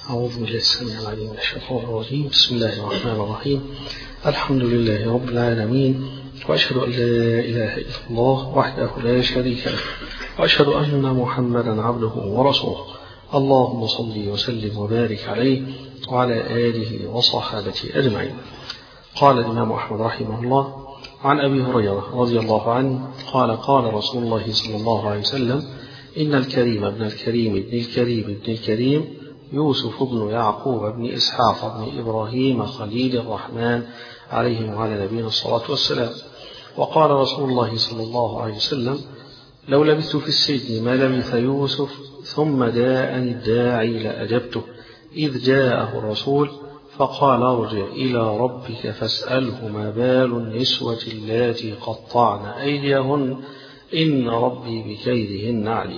أعوذ بالله السميع العليم من الشيطان الرجيم. بسم الله الرحمن الرحيم. الحمد لله رب العالمين، وأشهد أن لا إله إلا الله وحده لا شريك له، وأشهد أن محمدا عبده ورسوله. اللهم صل وسلم وبارك عليه وعلى آله وصحابته أجمعين. قال الإمام أحمد رحمه الله عن أبي هريرة رضي الله عنه قال قال رسول الله صلى الله عليه وسلم: إن الكريم ابن الكريم ابن الكريم ابن الكريم يوسف بن يعقوب بن إسحاق بن إبراهيم خليل الرحمن عليهم وعلى نبينا الصلاة والسلام. وقال رسول الله صلى الله عليه وسلم: لو لبثت في السجن ما لبث يوسف ثم جاءني الداعي لأجبته إذ جاءه الرسول فقال: ارجع إلى ربك فاسأله ما بال النسوة اللاتي قطعن أيديهن إن ربي بكيدهن عليم.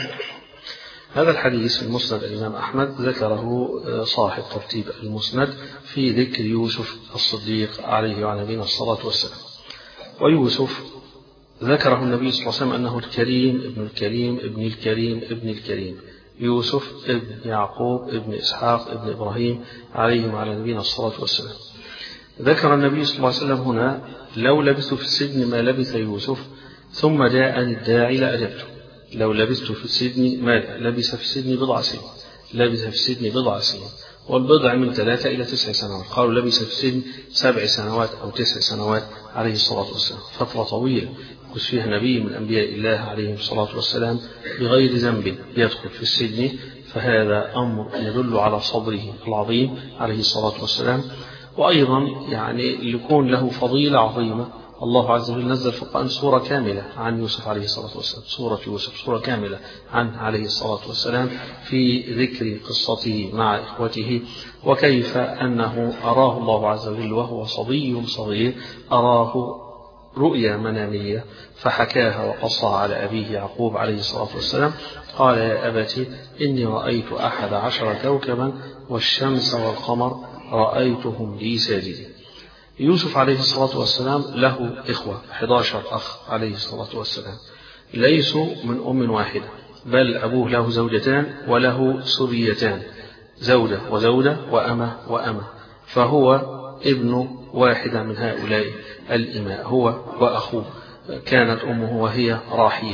هذا الحديث في مسند الإمام أحمد ذكره صاحب ترتيب المسند في ذكر يوسف الصديق عليه وعلى نبينا الصلاة والسلام. ويوسف ذكره النبي صلى الله عليه وسلم أنه الكريم ابن الكريم ابن الكريم ابن الكريم، يوسف ابن يعقوب ابن إسحاق ابن إبراهيم عليهم وعلى نبينا الصلاة والسلام. ذكر النبي صلى الله عليه وسلم هنا: لو لبثت في السجن ما لبث يوسف ثم جاءني الداعي لأجبته. لو لبثت في السجن ما لبث في السجن بضع سنين، لبث في السجن بضع سنين، والبضع من 3 إلى 9 سنوات. قالوا لبث في السجن 7 سنوات أو 9 سنوات عليه الصلاة والسلام، فترة طويلة يكون فيها نبي من أنبياء الله عليه الصلاة والسلام بغير ذنب يدخل في السجن، فهذا أمر يدل على صبره العظيم عليه الصلاة والسلام. وأيضا يكون له فضيلة عظيمة. الله عز وجل نزل في القرآن سورة كاملة عن يوسف عليه الصلاة والسلام، سورة يوسف سورة كاملة عنه عليه الصلاة والسلام في ذكر قصته مع إخوته، وكيف أنه أراه الله عز وجل وهو صبي صغير، أراه رؤيا منامية فحكاها وقصها على أبيه يعقوب عليه الصلاة والسلام. قال: يا أبت إني رأيت 11 كوكبا والشمس والقمر رأيتهم لي ساجدين. يوسف عليه الصلاة والسلام له إخوة 11 أخ عليه الصلاة والسلام، ليسوا من أم واحدة، بل أبوه له زوجتان وله سريتان، زوجة وزوجة وأمة وأمة، فهو ابن واحدة من هؤلاء الإماء، هو وأخوه. كانت أمه وهي راحيل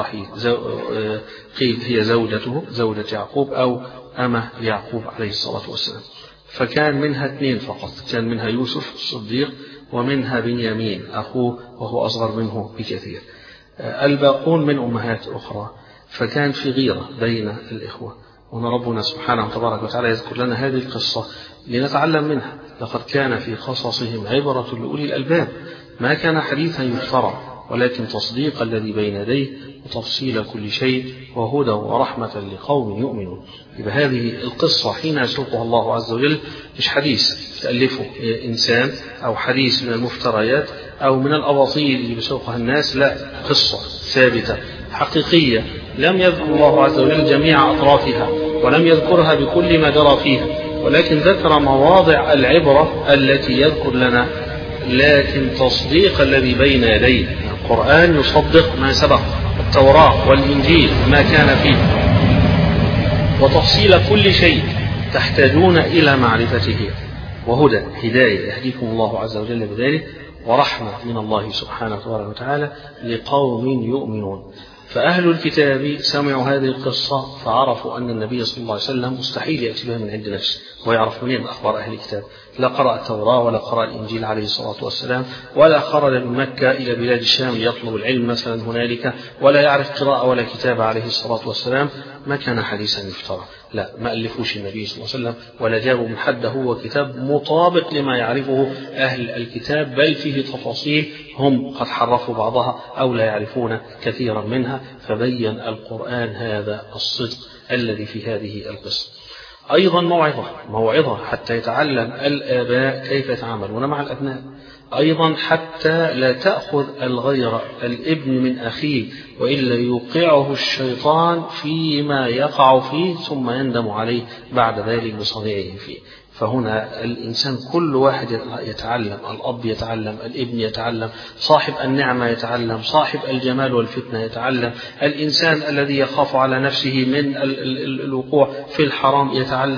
قيل هي زوجته زوجة يعقوب أو أمة يعقوب عليه الصلاة والسلام. فكان منها 2 فقط، كان منها يوسف الصديق ومنها بنيامين أخوه وهو أصغر منه بكثير، الباقون من أمهات أخرى. فكان في غيرة بين الإخوة. وأن ربنا سبحانه تبارك وتعالى يذكر لنا هذه القصة لنتعلم منها. لقد كان في قصصهم عبرة لأولي الألباب، ما كان حديثا يفترى، ولكن تصديق الذي بين يديه وتفصيل كل شيء وهدى ورحمة لقوم يؤمنون. يبقى هذه القصة حين يسوقها الله عز وجل مش حديث تألفه إنسان أو حديث من المفتريات أو من الأباطيل اللي بيسوقها الناس، لا، قصة ثابتة حقيقية لم يذكر الله عز وجل جميع أطرافها ولم يذكرها بكل ما جرى فيها، ولكن ذكر مواضع العبرة التي يذكر لنا، لكن تصديق الذي بين يديه. القرآن يصدق ما سبق، التوراة والإنجيل ما كان فيه، وتفصيل كل شيء تحتاجون إلى معرفته، وهدى هداية يهديكم الله عز وجل بذلك، ورحمة من الله سبحانه وتعالى لقوم يؤمنون. فأهل الكتاب سمعوا هذه القصة فعرفوا أن النبي صلى الله عليه وسلم مستحيل يأتي بها من عند نفسه، ويعرف منين أخبار أهل الكتاب. لا قرأ التوراة ولا قرأ الإنجيل عليه الصلاة والسلام، ولا خرج من مكة إلى بلاد الشام ليطلب العلم مثلا هنالك، ولا يعرف قراءة ولا كتابة عليه الصلاة والسلام. ما كان حديثا يفترى، لا، ما ألفوش النبي صلى الله عليه وسلم ولا جابوا من حد، هو كتاب مطابق لما يعرفه أهل الكتاب، بل فيه تفاصيل هم قد حرفوا بعضها أو لا يعرفون كثيرا منها. فبين القرآن هذا الصدق الذي في هذه القصة. أيضا موعظة حتى يتعلم الآباء كيف يتعاملون مع الأبناء، أيضا حتى لا تأخذ الغير الابن من أخيه، وإلا يوقعه الشيطان فيما يقع فيه ثم يندم عليه بعد ذلك بصنيعه فيه. فهنا الإنسان كل واحد يتعلم، الأب يتعلم، الابن يتعلم، صاحب النعمة يتعلم، صاحب الجمال والفتنة يتعلم، الإنسان الذي يخاف على نفسه من الوقوع في الحرام يتعلم.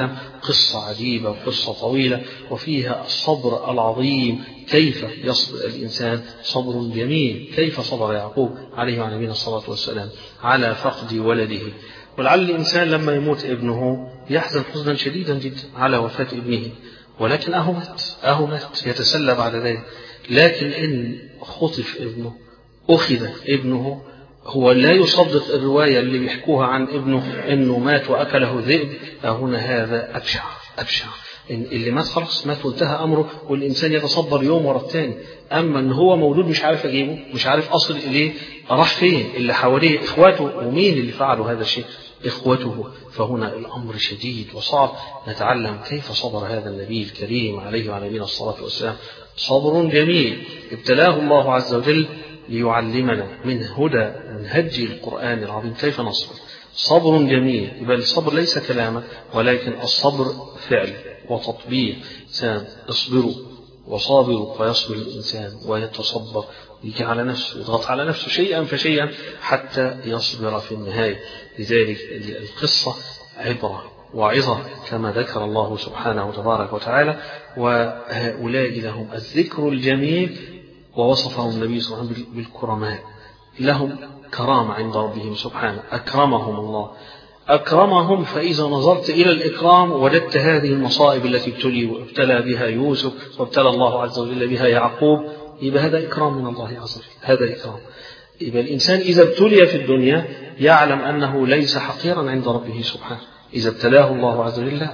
قصة عجيبة وقصة طويلة وفيها الصبر العظيم. كيف يصبر الإنسان؟ صبر جميل. كيف صبر يعقوب عليه وعلى نبينا الصلاة والسلام على فقد ولده؟ ولعل الإنسان لما يموت ابنه يحزن حزنا شديدا جدا على وفاة ابنه، ولكن أهو مات يتسلى بعد ذلك. لكن إن خطف ابنه، أخذ ابنه، هو لا يصدق الرواية اللي بيحكوها عن ابنه إنه مات وأكله ذئب. هنا هذا أبشع. إن اللي مات خلاص مات وانتهى أمره، والإنسان يتصبر يوم ورا الثاني. أما إن هو موجود مش عارف أجيبه، مش عارف أصل إليه، راح فين؟ اللي حواليه إخواته، ومين اللي فعلوا هذا الشيء؟ إخوته. فهنا الأمر شديد وصعب. نتعلم كيف صبر هذا النبي الكريم عليه وعلى نبينا الصلاة والسلام. صبر جميل ابتلاه الله عز وجل ليعلمنا من هدي القرآن العظيم كيف نصبر. صبر جميل. بل الصبر ليس كلاما، ولكن الصبر فعل وتطبيق. اصبروا وصابروا فيصبر الإنسان ويتصبر، يجي على نفسه، يضغط على نفسه شيئا فشيئا حتى يصبر في النهاية. لذلك القصة عبرة وعظة كما ذكر الله سبحانه وتبارك وتعالى. وهؤلاء لهم الذكر الجميل، ووصفهم النبي صلى الله عليه وسلم بالكرماء. لهم كرامة عند ربهم سبحانه، أكرمهم الله، أكرمهم. فإذا نظرت إلى الإكرام وجدت هذه المصائب التي ابتلى بها يوسف وابتلى الله عز وجل بها يعقوب، يبقى هذا إكرام من الله عز وجل. هذا إكرام. يبقى الإنسان إذا ابتلي في الدنيا يعلم أنه ليس حقيرا عند ربه سبحانه. إذا ابتلاه الله عز وجل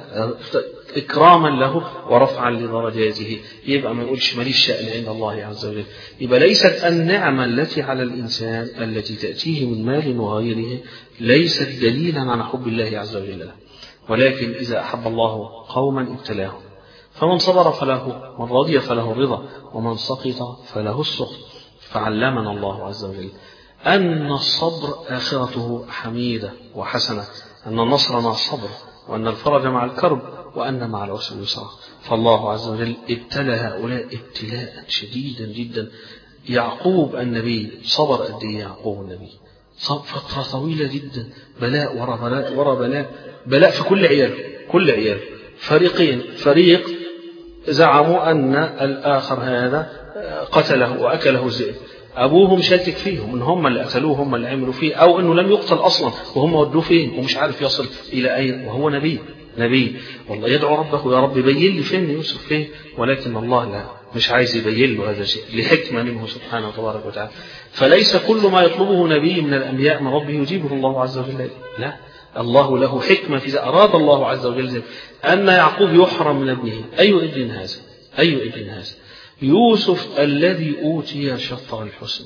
إكراما له ورفعا لدرجاته، يبقى ما يقولش ماليش شأن عند الله عز وجل. يبقى ليست النعمة التي على الإنسان التي تأتيه من مال وغيره ليست دليلا على حب الله عز وجل له، ولكن إذا أحب الله قوما ابتلاهم، فمن صبر فله، من رضي فله الرضا، ومن سقط فله السخط. فعلمنا الله عز وجل أن الصبر آخرته حميدة وحسنة، أن النصر مع الصبر، وأن الفرج مع الكرب، وأن مع العسر يسرا. فالله عز وجل ابتلى هؤلاء ابتلاء شديدا جدا. يعقوب النبي صبر قد ايه؟ يعقوب النبي فترة طويلة جدا، بلاء ورا بلاء ورا بلاء، بلاء في كل عياله. فريقين، فريق زعموا أن الآخر هذا قتله وأكله الذئب، أبوهم شاكك فيهم إن هم اللي قتلوه، هم اللي عملوا فيه، أو إنه لم يقتل أصلا وهم ودوه فين ومش عارف يصل إلى أين، وهو نبي والله يدعو ربه يا رب بين لي فين يوسف فين، ولكن الله لا، مش عايز يبين له هذا الشيء لحكمة منه سبحانه وتبارك وتعالى. فليس كل ما يطلبه نبي من الأنبياء من ربه يجيبه الله عز وجل، لا، الله له حكمة. إذا أراد الله عز وجل أن يعقوب يحرم من ابنه، أي ابن هذا؟ يوسف الذي أوتي شطر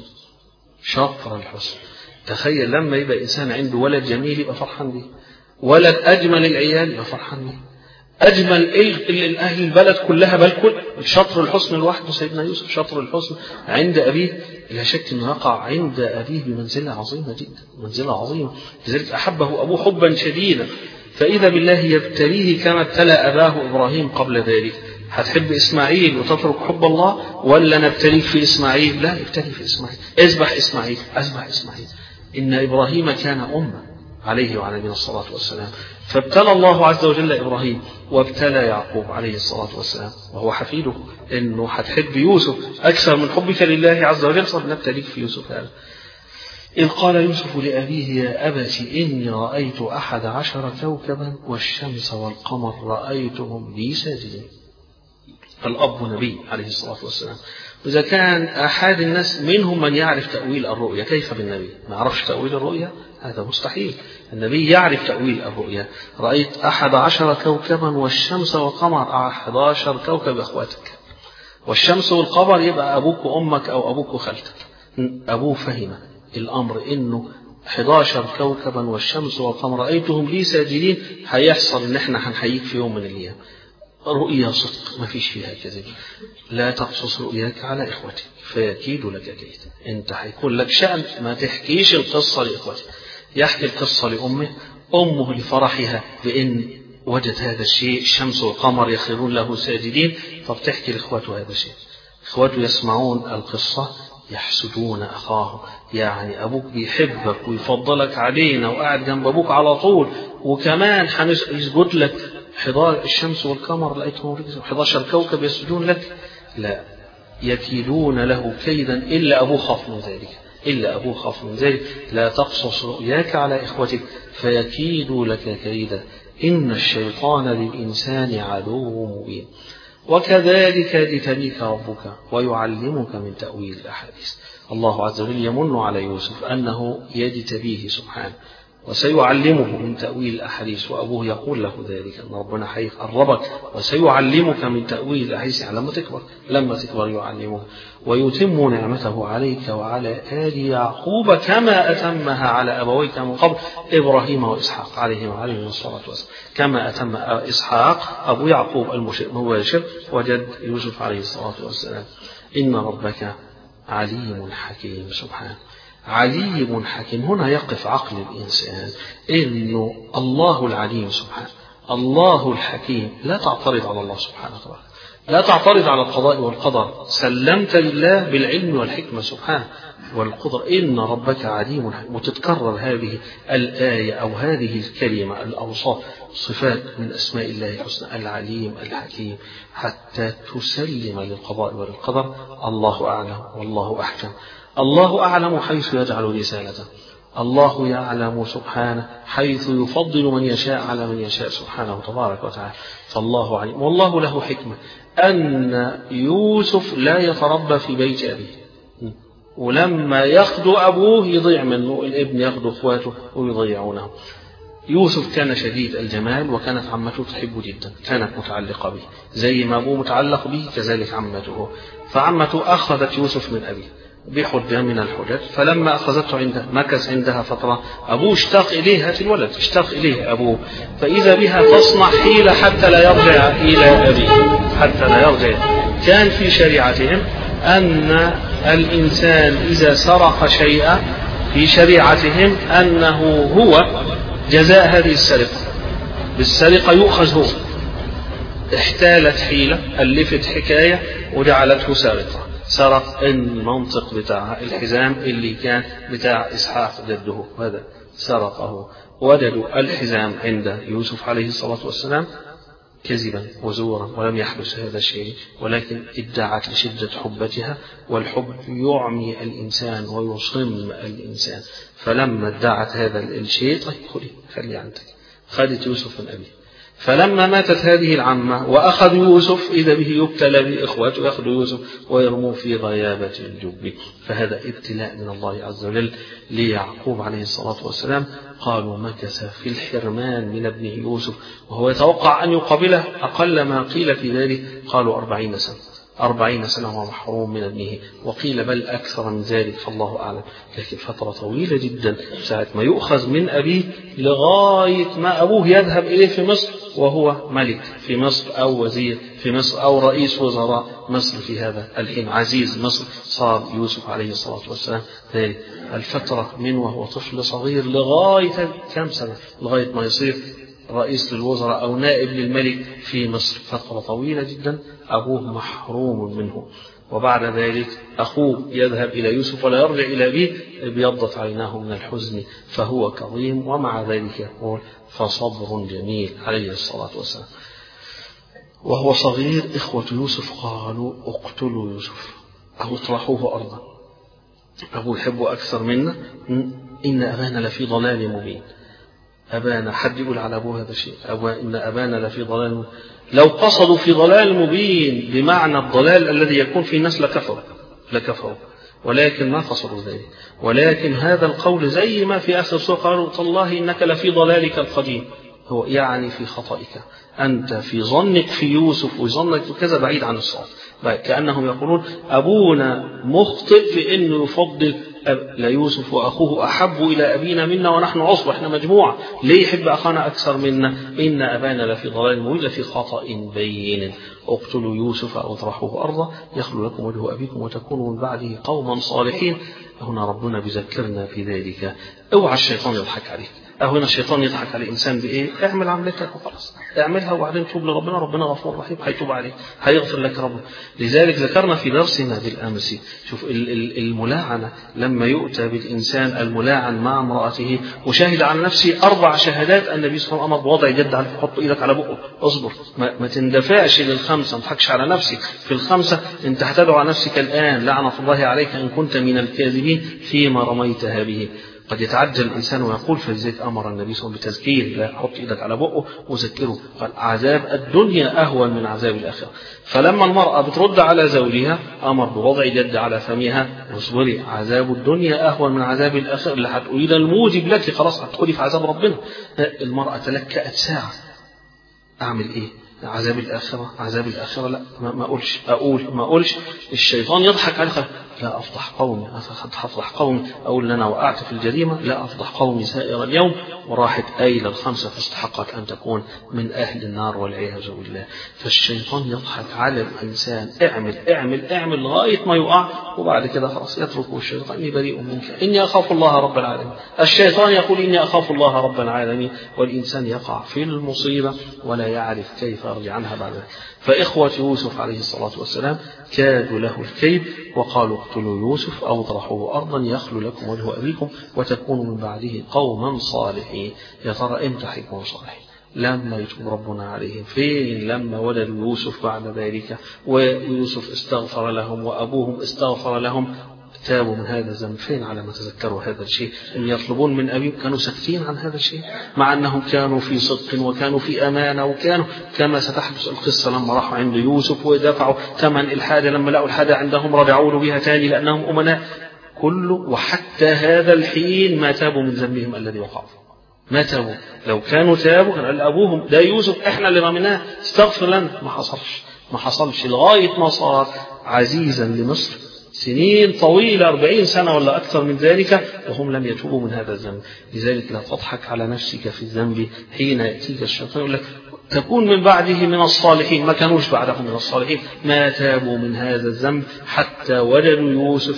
الحسن. تخيل لما يبقى إنسان عنده ولد جميل يبقى فرحان به، ولد أجمل العيال يبقى فرحان به، أجمل أهل البلد كلها، بل كل شطر الحسن لوحده. سيدنا يوسف شطر الحسن عند أبيه، لا شك أنه يقع عند أبيه بمنزلة عظيمة جدا، منزلة عظيمة. لذلك أحبه أبوه حبا شديدا. فإذا بالله يبتليه كما ابتلى أباه إبراهيم قبل ذلك. هتحب إسماعيل وتترك حب الله، ولا نبتليك في إسماعيل؟ لا، ابتلي في إسماعيل، أذبح إسماعيل. إن إبراهيم كان أمة عليه وعلى نبينا الصلاة والسلام. فابتلى الله عز وجل إبراهيم وابتلى يعقوب عليه الصلاة والسلام وهو حفيده، إنه هتحب يوسف أكثر من حبك لله عز وجل، فنبتليك في يوسف هذا. إذ قال يوسف لأبيه يا أبت إني رأيت 11 كوكبا والشمس والقمر رأيتهم لي ساجدين. الأب نبي عليه الصلاة والسلام، وإذا كان أحد الناس منهم من يعرف تأويل الرؤيا، كيف بالنبي ما يعرفش تأويل الرؤيا؟ هذا مستحيل. النبي يعرف تأويل الرؤيا. رأيت 11 كوكبا والشمس والقمر، 11 كوكب أخواتك، والشمس والقمر يبقى أبوك وأمك أو أبوك وخالتك. أبوه فهم الأمر إنه 11 كوكبا والشمس والقمر رأيتهم لي ساجدين، هيحصل إن احنا هنحييك في يوم من الأيام. رؤيا صدق ما فيش فيها كذب. لا تقصص رؤياك على إخوتك فيكيد لك كيدا. أنت هيكون لك شأن ما تحكيش القصة لإخوتك. يحكي القصة أمه لفرحها بأن وجد هذا الشيء، الشمس والقمر يخرون له ساجدين، فبتحكي لإخوته هذا الشيء. إخوته يسمعون القصة يحسدون أخاه، يعني أبوك بيحبك ويفضلك علينا وقاعد جنب أبوك على طول، وكمان هنسجد لك الشمس والقمر رأيتهم 11 كوكب يسجدون لك، لا، يكيدون له كيدا إلا أبوه خاف من ذلك، لا تقصص رؤياك على إخوتك فيكيدوا لك كيدا إن الشيطان للإنسان عدو مبين. وكذلك يجتبيك ربك ويعلمك من تأويل الأحاديث. الله عز وجل يمن على يوسف أنه يجتبيه سبحانه وسيعلمه من تأويل الأحاديث، وأبوه يقول له ذلك أن ربنا هيقربك وسيعلمك من تأويل الأحاديث لما تكبر يعلمه، ويتم نعمته عليك وعلى آل يعقوب كما أتمها على أبويك من قبل إبراهيم وإسحاق عليهما الصلاة والسلام، كما أتم إسحاق أبو يعقوب المباشر وجد يوسف عليه الصلاة والسلام. إن ربك عليم حكيم سبحانه، عليم حكيم. هنا يقف عقل الإنسان إنه الله العليم سبحانه، الله الحكيم، لا تعترض على الله سبحانه وتعالى، لا تعترض على القضاء والقدر، سلمت لله بالعلم والحكمة سبحانه والقدر. إن ربك عليم حكيم. وتتكرر هذه الآية أو هذه الكلمة الأوصاف صفات من أسماء الله الحسنى العليم الحكيم حتى تسلم للقضاء والقدر. الله أعلم والله أحكم. الله أعلم حيث يجعل رسالته، الله يعلم سبحانه حيث يفضل من يشاء على من يشاء سبحانه تبارك وتعالى. فالله عليم. والله له حكمة أن يوسف لا يتربى في بيت أبيه، ولما ياخد أبوه يضيع منه، الابن ياخد أخواته ويضيعونه. يوسف كان شديد الجمال وكانت عمته تحبه جدا، كانت متعلقة به زي ما أبوه متعلق به كذلك عمته. فعمته أخذت يوسف من أبيه بحجة من الحجج، فلما أخذته عنده مكث عندها فترة. أبوه اشتاق إليها في الولد، اشتاق إليه أبوه، فإذا بها تصنع حيلة حتى لا يرجع إلى أبيه، حتى لا يرجع. كان في شريعتهم أن الإنسان إذا سرق شيئا في شريعتهم أنه هو جزاء هذه السرقة بالسرقة يؤخذ هو. احتالت حيلة، ألفت حكاية وجعلته سارقا، سرق المنطق بتاع الحزام اللي كان بتاع إسحاق جده، هذا سرقه. وجدوا الحزام عند يوسف عليه الصلاة والسلام كذبا وزورا، ولم يحدث هذا الشيء، ولكن ادعت لشدة حبتها، والحب يعمي الإنسان ويصم الإنسان. فلما ادعت هذا الشيء، طيب خلي عندك، خدت يوسف من أبيه. فلما ماتت هذه العمة وأخذ يوسف إذا به يبتلى بإخواته، يأخذ يوسف ويرموه في غيابة الجب. فهذا ابتلاء من الله عز وجل ليعقوب عليه الصلاة والسلام. قالوا مكث في الحرمان من ابنه يوسف وهو يتوقع أن يقابله، أقل ما قيل في ذلك قالوا 40 سنة، 40 سنة ومحروم من ابنه، وقيل بل أكثر من ذلك فالله أعلم. لكن فترة طويلة جدا، ساعة ما يؤخذ من أبيه لغاية ما أبوه يذهب إليه في مصر وهو ملك في مصر أو وزير في مصر أو رئيس وزراء مصر في هذا الحين، عزيز مصر صار يوسف عليه الصلاة والسلام. ذلك الفترة من وهو طفل صغير لغاية كم سنة، لغاية ما يصير رئيس للوزراء أو نائب للملك في مصر، فترة طويلة جدا أبوه محروم منه. وبعد ذلك أخوه يذهب إلى يوسف ولا يرجع إلى أبيه، ابيضت عيناه من الحزن فهو كظيم، ومع ذلك يقول فصبر جميل عليه الصلاة والسلام. وهو صغير إخوة يوسف قالوا اقتلوا يوسف أو اطرحوه أرضا، أبوه يحبه أكثر منا، إن أبانا لفي ضلال مبين. أبانا، حد يقول على أبوه هذا الشيء، إن أبانا لفي ضلال مبين. لو قصدوا في ضلال مبين بمعنى الضلال الذي يكون في الناس لكفروا، ولكن ما قصدوا ذلك. ولكن هذا القول زي ما في آخر السورة قالوا تالله إنك لفي ضلالك القديم، هو يعني في خطئك أنت، في ظنك في يوسف وظنك كذا بعيد عن الصواب. كأنهم يقولون أبونا مخطئ في أنه يفضل ليوسف وأخوه أحب إلى أبينا منا ونحن عصبة، إحنا مجموعة، ليه يحب أخانا أكثر منا؟ إن أبانا لفي ضلال مبين، لفي خطأ بين. اقتلوا يوسف أو اطرحوه أرضا يخلو لكم وجه أبيكم وتكونوا من بعده قوما صالحين. هنا ربنا بيذكرنا في ذلك، اوعى الشيطان يضحك عليك، هنا الشيطان يضحك على الإنسان بإيه؟ اعمل عملتك وخلاص، اعملها وبعدين توب لربنا، ربنا غفور رحيم هيتوب عليك، هيغفر لك ربنا. لذلك ذكرنا في درسنا بالأمس، شوف الملاعنة لما يؤتى بالإنسان الملاعن مع امرأته وشاهد على نفسه 4 شهادات، النبي صلى الله عليه وسلم أمر بوضع يد على حط إيدك على بقه، اصبر، ما تندفعش للخمسة، ما تضحكش على نفسك في الخمسة، أنت هتدعو على نفسك الآن لعنة الله عليك إن كنت من الكاذبين فيما رميتها به. قد يتعجل الإنسان ويقول فلذلك أمر النبي صلى الله عليه وسلم بتذكير، لا حط إيدك على بقه وذكره، قال عذاب الدنيا أهون من عذاب الآخرة. فلما المرأة بترد على زوجها أمر بوضع يد على فمها، واصبري، عذاب الدنيا أهون من عذاب الآخرة، اللي هتقولي ده الموجب لك خلاص هتدخلي في عذاب ربنا. المرأة تلكأت ساعة، أعمل إيه؟ عذاب الآخرة لا، ما أقولش. الشيطان يضحك عليك، لا أفضح قومي، أفضح قومي، أقول أنا وقعت في الجريمة، لا أفضح قومي سائر اليوم، وراحت أيل الخمسة فاستحقت أن تكون من أهل النار والعياذ بالله. فالشيطان يضحك على الإنسان، اعمل لغاية ما يقع، وبعد كده خلاص يتركه الشيطان، إني بريء منك إني أخاف الله رب العالمين. الشيطان يقول إني أخاف الله رب العالمين، والإنسان يقع في المصيبة ولا يعرف كيف يرجع عنها بعد ذلك. فإخوة يوسف عليه الصلاة والسلام كادوا له الكيد وقالوا اقتلوا يوسف أو اطرحوه أرضا يخلو لكم وجه أبيكم وتكونوا من بعده قوما صالحين. يا ترى إمتى هيكونوا صالحين؟ لما يتوب ربنا عليهم. فين؟ لما ولدوا يوسف بعد ذلك، ويوسف استغفر لهم وأبوهم استغفر لهم، تابوا من هذا الذنب. فين على ما تذكروا هذا الشيء؟ إن يطلبون من أبيهم كانوا ساكتين عن هذا الشيء، مع أنهم كانوا في صدق وكانوا في أمانة، وكانوا كما ستحدث القصة لما راحوا عند يوسف ودفعوا ثمن الحاجة، لما لقوا الحاجة عندهم رجعوا له بها تاني لأنهم أمناء كله. وحتى هذا الحين ما تابوا من ذنبهم الذي وقعوا، ما تابوا. لو كانوا تابوا كان قال أبوهم ده يوسف إحنا اللي رميناه استغفر لنا، ما حصلش لغاية ما صار عزيزا لمصر سنين طويلة 40 سنة ولا أكثر من ذلك وهم لم يتوبوا من هذا الذنب. لذلك لا تضحك على نفسك في الذنب حين يأتيك الشيطان يقول لك تكون من بعده من الصالحين. ما كانوش بعدهم من الصالحين، ما تابوا من هذا الذنب حتى وجدوا يوسف،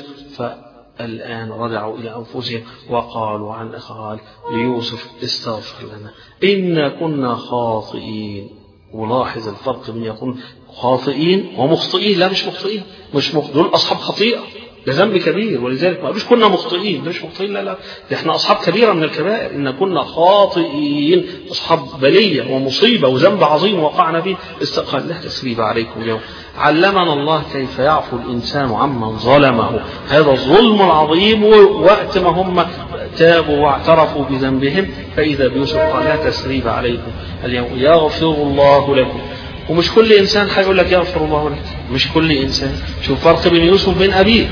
فالآن رجعوا إلى أنفسهم وقالوا عن أخوال ليوسف استغفر لنا إنا كنا خاطئين. ولاحظ الفرق بين يكون خاطئين ومخطئين. لا مش مخطئين، دول أصحاب خطيئة، ده ذنب كبير، ولذلك ما قالوش كنا مخطئين، ده مش مخطئين، لا ده احنا أصحاب كبيرة من الكبائر، إن كنا خاطئين، أصحاب بلية ومصيبة وذنب عظيم وقعنا فيه. استقال لا تسريب عليكم اليوم. علمنا الله كيف يعفو الإنسان عمن ظلمه، هذا الظلم العظيم. وقت ما هم تابوا واعترفوا بذنبهم فإذا بيوسف قال لا تسريب عليكم اليوم يغفر الله لكم. ومش كل إنسان هيقول لك يغفر الله لك، مش كل إنسان. شوف فرق بين يوسف وبين أبيه،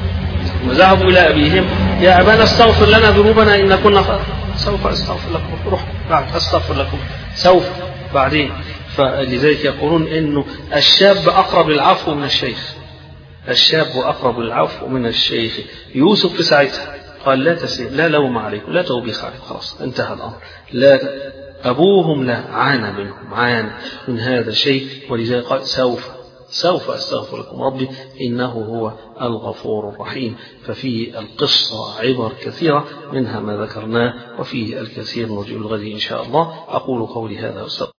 ذهبوا إلى أبيهم يا أبانا استغفر لنا ذنوبنا إن كنا سوف أستغفر لكم، روح بعد أستغفر لكم سوف بعدين. فلذلك يقولون إنه الشاب أقرب للعفو من الشيخ، الشاب أقرب للعفو من الشيخ. يوسف في ساعتها قال لا تسريب، لا لوم عليكم، لا توبيخ عليكم، خلاص انتهى الأمر. لا أبوهم لا عانى منهم، عانى من هذا الشيء، ولذلك قال سوف أستغفر لكم ربي إنه هو الغفور الرحيم. ففي القصة عبر كثيرة منها ما ذكرناه، وفيه الكثير نرجو الغد إن شاء الله. أقول قولي هذا